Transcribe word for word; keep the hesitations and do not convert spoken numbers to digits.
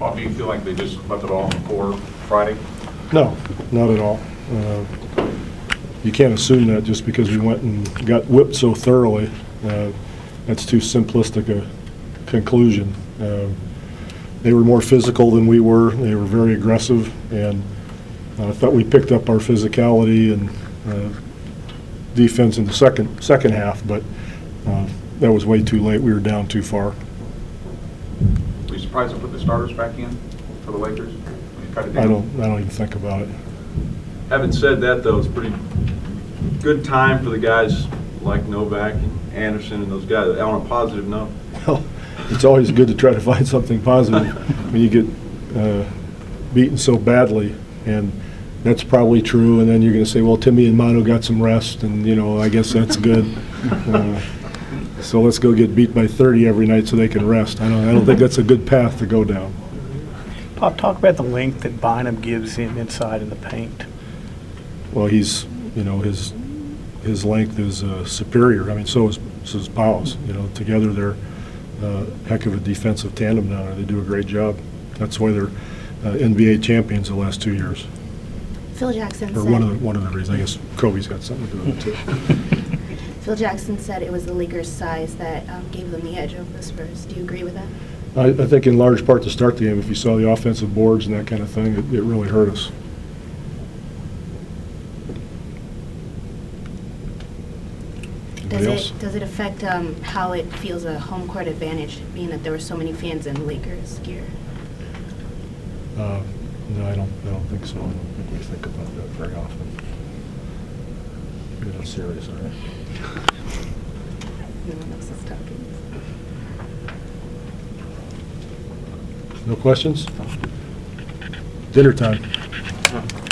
Bob, do you feel like they just left it all on the floor Friday? No, not at all. Uh, You can't assume that just because we went and got whipped so thoroughly. Uh, That's too simplistic a conclusion. Uh, They were more physical than we were. They were very aggressive, and uh, I thought we picked up our physicality and uh, defense in the second, second half, but uh, that was way too late. We were down too far. Were you surprised to put the starters back in for the Lakers? When you cut it I down? don't, I don't even think about it. Having said that, though, it's a pretty good time for the guys like Novak and Anderson and those guys, on a positive note. Well, it's always good to try to find something positive when you get uh, beaten so badly, and that's probably true. And then you're going to say, well, Timmy and Manu got some rest, and, you know, I guess that's good. Uh, So let's go get beat by thirty every night so they can rest. I don't, I don't think that's a good path to go down. Bob, talk about the length that Bynum gives him inside in the paint. Well, he's, you know, his his length is uh, superior. I mean, so is so is Powell's. You know, together they're a heck of a defensive tandem down there. They do a great job. That's why they're uh, N B A champions the last two years. Phil Jackson Or said, one of the, one of the reasons. I guess Kobe's got something to do with it too. Phil Jackson said it was the Lakers' size that um, gave them the edge over the Spurs. Do you agree with that? I, I think in large part to start the game, if you saw the offensive boards and that kind of thing, it, it really hurt us. Does Anybody else? it does it affect um, how it feels a home court advantage, being that there were so many fans in Lakers gear? Uh, no, I don't. I don't think so. I don't think we think about that very often. You're not serious, all right? No one else is talking. No questions? Dinner time.